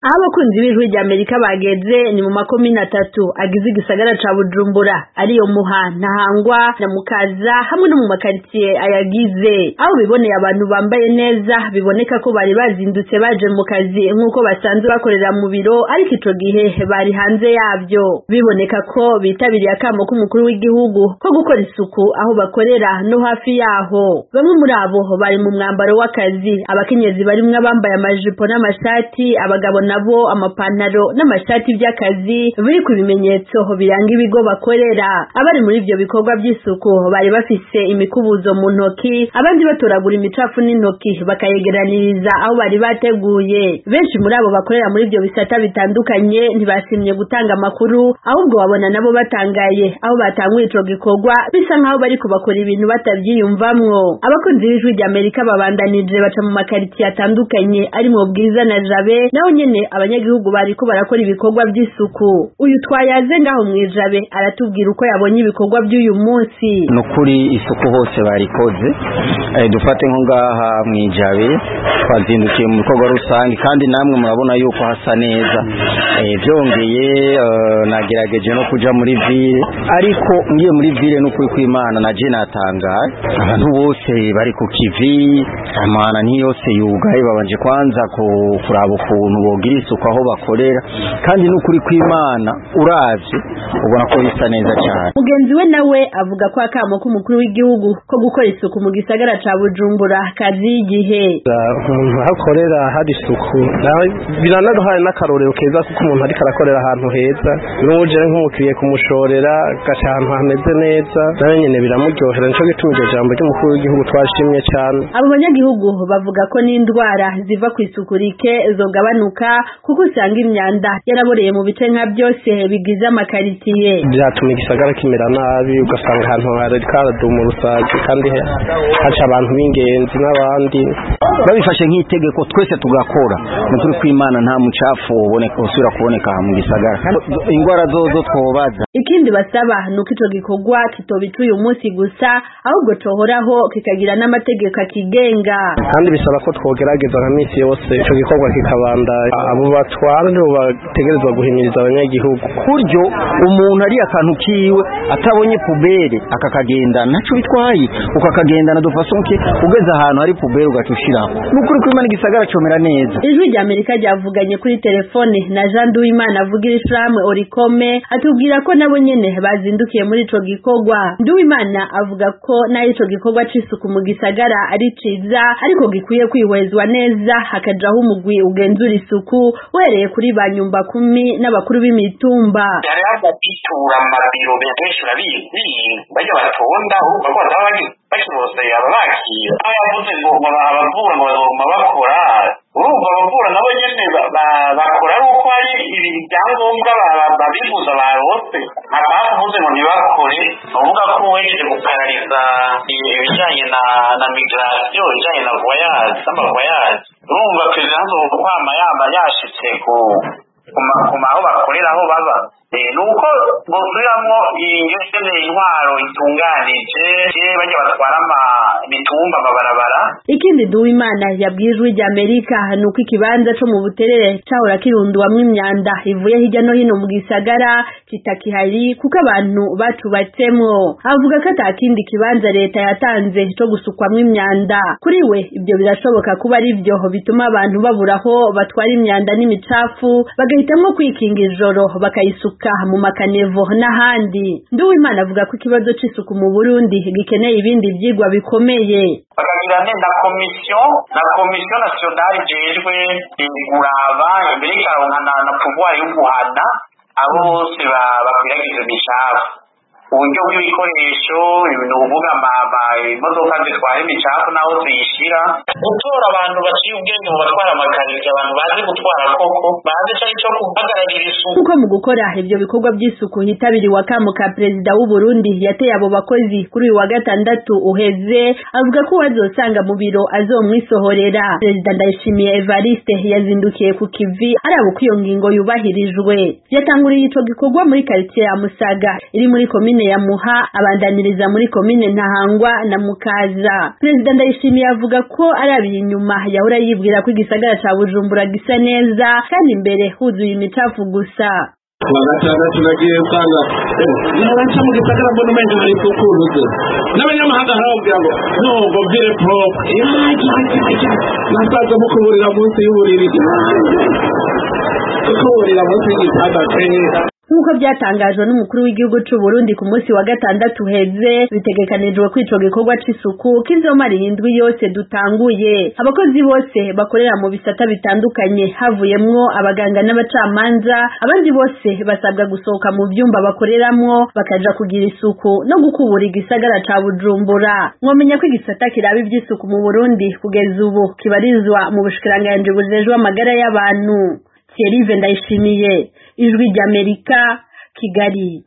Aho abakunzi b'Ijwi ry'Amerika bageze ni mu makomine 3 agize igisagara ca Bujumbura ariyo Muha, Ntahangwa na Mukaza hamwe no mu makaritsiye ayagize. Aho biboneye abantu bambaye neza biboneka ko bari bazindutse baje mu kazi nk'uko basanzwe bakorera mu biro, ariko ico gihe bari hanze yavyo. Biboneka ko bitabiriye akamo k'umukuru w'igihugu ko gukora isuku aho bakorera no hafi yaho. Bamwe muri abo bari mu mwambaro w'akazi, abakenyezi barimwe bambaye amajipo n'amashati, abagabo nabo amapantaro n'amashati by'akazi biri ku bimenyetso biranga ibigo bakorera. Abari muri ivyo bikorwa by'isuku bari bafise imikubuzo mu ntoki, abandi batoragura imicafu n'intoki bakayegeraniriza aho bari bateguye. Benshi muri abo bakorera muri ivyo bisata bitandukanye ntibasimye gutanga amakuru, ahubwo babona nabo batangaye aho batanguye ico gikorwa bisa nkaho bari kubakora ibintu batavyiyumvamwo. Abakunzi b'Ijwi ry'Amerika babandanije baca mu makaritsiye atandukanye ari mu Bwiza na Jabe, naho nyene abanyagihugu bariko barakora ibikorwa by'isuku. Uyu twayaze ngaho mwijabe aratubwira uko yabonye ibikorwa by'uyu munsi. Nukuri isuku hose barikoze, dufate nko ngaha mwijabe twazindukiye mu bikorwa rusange kandi namwe murabona yuko hasa neza. Byongeye nagerageje no kuja muri ville, ariko ngiye muri ville n'ukuri kw'Imana naje natangaye. Abantu bose bari ku kivi, amana ntiyose yugaye, babanje kwanza kuraba ukuntu bogira isuku aho bakorera, kandi n'ukuri kw'Imana uravye ubona ko bisa neza cyane. Mugenzi we nawe avuga ko akamo k'umukuru w'igihugu ko gukora isuku mu gisagara ca Bujumbura kazi igihe hakorera hari isuku biranaduhaye n'akarorero keza kuko umuntu ariko arakorera ahantu heza, n'uje nk'umukiriye kumushorera gaca ahantu hameze neza, nawe nyene biramuryohera. Nico gituma iryo jambo ry'umukuru w'igihugu twashimye cyane. Abo banyagihugu bavuga ko n'indwara ziva ku isuku rike zogabanuka kuko usanga imyanda yaraboreye mu bice nka byose bigize amakaritiye. Byatuma igisagara kimera nabi, ugasanga ahantu hari karaduma urusazi kandi haca abantu b'ingenzi n'abandi. Babifashe nk'itegeko twese tugakora, n'ukuri kw'Imana nta mucafu uboneka usura kuboneka mu gisagara, ingwara zozo twobaza. Ikindi basaba nuko ico gikorwa kitobica uyu munsi gusa, ahubwo cohoraho kikagira n'amategeko akigenga. Kandi bisaba ko twogerageza nka misi yose ico gikorwa kikabanda. Abo batwara nibo bategerezwa guhimiriza abanyagihugu kuryo umuntu ari akantu kiwe atabonye pubere akakagendana naco bitwaye, ukakagendana dufasonke ugeze ahantu hari pubere ugacushiraho. N'ukuri kw'Imana igisagara comera neza. Ijwi ry'Amerika ryavuganye kuri telefone na Jean Nduwimana avugira ishirahamwe Orikome, atubwira ko nabo nyene bazindukiye muri ico gikorwa. Nduwimana avuga ko nayo ico gikorwa c'isuku mu gisagara ari ciza, ariko gikwiye kwihwezwa neza hakajaho umugwi ugenzura isuku wereye kuri ba nyumba 10 n'abakuru b'imitumba. Yari abapitura amabiro benshi rabizi bajya baratonda urumva ko bakibose ababakira abavuze ngo abavura ngo bazoma bakora, urumva abavura nabo nyene bakora ari uko ari ibi byangombwa babivuza barose, abavuze ngo ntibakore uvuga ko wejeje guparariza ibijanye na migration, ibijanye na voyage n'amavoyage. Urumva president w'ukwama yamba yashitse kuma aho bakorera aho baba, nuko bosubiramwo ingene intwaro itunganije bajya batwara imitumba amabarabara. Ikindi Nduwimana yabwiye Ijwi ry'Amerika nuko ikibanza co mu Buterere cahora kirundwamwo imyanda ivuye hirya no hino mu gisagara kitakihari kuko abantu batubatsemwo. Avuga ko atakindi kibanza leta yatanze co gusukwamwo imyanda. Kuri we ibyo birashoboka kuba ari byo bituma abantu baburaho batwara imyanda n'imicafu, bagahitamwo kwikinga ijoro bakayisuka mu makanevo n'ahandi. Nduwimana avuga ko ikibazo c'isuku mu Burundi gikeneye ibindi vyigwa bikomeye. Bakagira na komisiyo nationale jejwe kuraba imbere ikaronkana na pouvoir yo guhana abo bose bakwiragiza imicafu. Uburyo bw'ibikoresho ibintu uvuga imodoka zitwara imicafu naho ziyishira, gutora abantu baciye ubwenge mu batwara amakarito, abantu bazi gutwara koko bazi ico kuhagararira isuku. Kuko mu gukora ivyo bikorwa by'isuku hitabiriwe akamo ka perezida w'u Burundi yateye abo bakozi kuri uyu wa gatandatu uheze, avuga ko wazosanga mu biro azomwisohorera. Perezida Ndayishimiye Evariste yazindukiye ku kivi araba ko iyo ngingo yubahirijwe. Yatanguriye ico gikorwa muri quartier ya Musaga iri muri komine zone ya Muha abandaniriza muri komine Ntahangwa na Mukaza. Perezida Ndayishimiye avuga ko arabiye inyuma yahora yibwira ko igisagara ca Bujumbura gisa neza kandi imbere huzuye imicafu gusa. Gatandatu nagiye usanga ntabaca mu gisagara mbona umenga hari kukuruze n'abanyamahanga harababwira ngo no vire prop nasaza mu kuburira munsi y'uburiri kuburira munsi y'igitanda nk'uko byatangajwe n'umukuru w'igihugu c'u Burundi ku munsi wa gatandatu heze bitegekanijwe ko ico gikorwa c'isuku kizomara indwi yose dutanguye. Abakozi bose bakorera mu bisata bitandukanye havuyemwo abaganga n'abacamanza, abandi bose basabwa gusohoka mu vyumba bakoreramwo bakaja kugira isuku no gukubura igisagara ca Bujumbura. Mwomenya ko igisata kiraba ivy'isuku mu Burundi kugeza ubu kibarizwa mu bushikiranganji bujejwe amagara y'abantu. Thierry Ndayishimiye, Ijwi ry'Amerika, Kigali.